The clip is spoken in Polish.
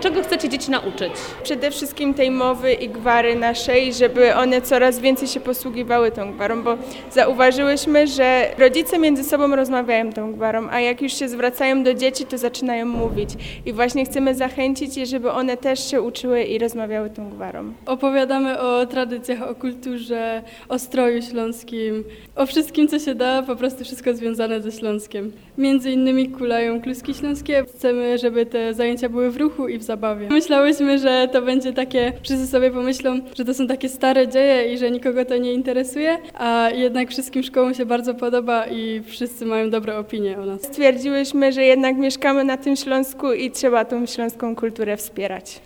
Czego chcecie dzieci nauczyć? Przede wszystkim tej mowy i gwary naszej, żeby one coraz więcej się posługiwały tą gwarą, bo zauważyłyśmy, że rodzice między sobą rozmawiają tą gwarą, a jak już się zwracają do dzieci, to zaczynają mówić. I właśnie chcemy zachęcić je, żeby one też się uczyły i rozmawiały tą gwarą. Opowiadamy o tradycjach, o kulturze, o stroju śląskim, o wszystkim, co się da, po prostu wszystko związane ze Śląskiem. Między innymi kulają kluski śląskie. Chcemy, żeby te zajęcia były w ruchu i w zabawie. Myślałyśmy, że to będzie takie, wszyscy sobie pomyślą, że to są takie stare dzieje i że nikogo to nie interesuje, a jednak wszystkim szkołom się bardzo podoba i wszyscy mają dobre opinie o nas. Stwierdziłyśmy, że jednak mieszkamy na tym Śląsku i trzeba tą śląską kulturę wspierać.